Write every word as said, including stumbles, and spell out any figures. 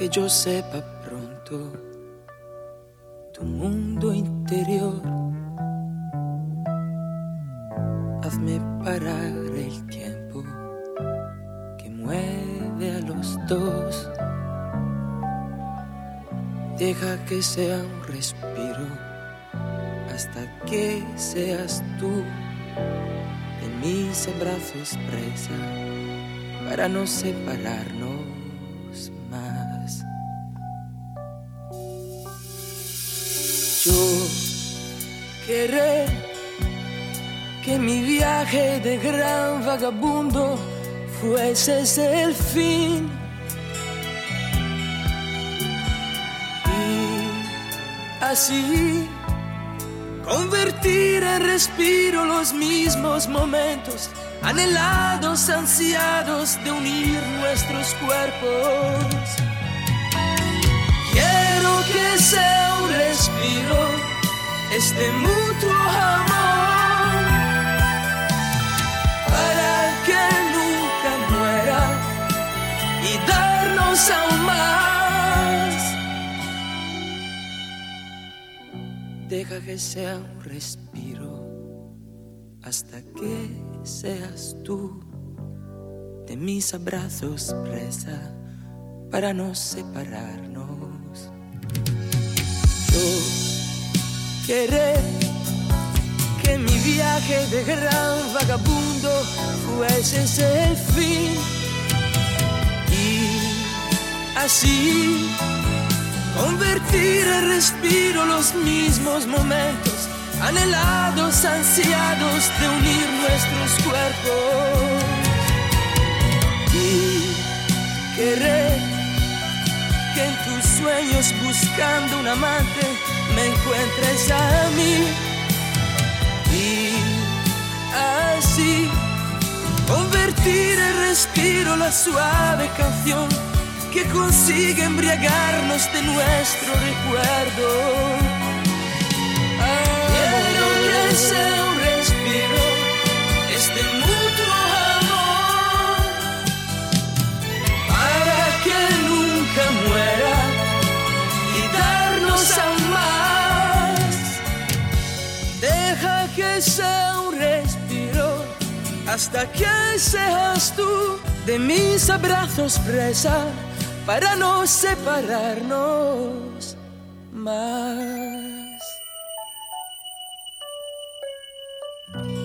que yo sepa pronto tu mundo interior. Hazme parar el tiempo que mueve a los dos. Deja que sea un respiro hasta que seas tú de mis abrazos presa para no separarnos más. Yo querré que mi viaje de gran vagabundo fuese ese el fin. Y así convertir en respiro los mismos momentos anhelados, ansiados de unir nuestros cuerpos. Quiero que sea un respiro este mutuo amor, para que nunca muera y darnos aún más. Deja que sea un respiro hasta que seas tú de mis abrazos presa para no separarnos. Yo querré que mi viaje de gran vagabundo fuese ese el fin, y así convertir en respiro los mismos momentos anhelados, ansiados de unir nuestros cuerpos. Y querré que en tus sueños, buscando un amante, me encuentres a mí, y así convertir en respiro la suave canción que consigue embriagarnos de nuestro recuerdo. Quiero que sea un respiro este mutuo amor, para que nunca muera y darnos aún más. Deja que sea un respiro hasta que seas tú de mis abrazos presa para no separarnos más.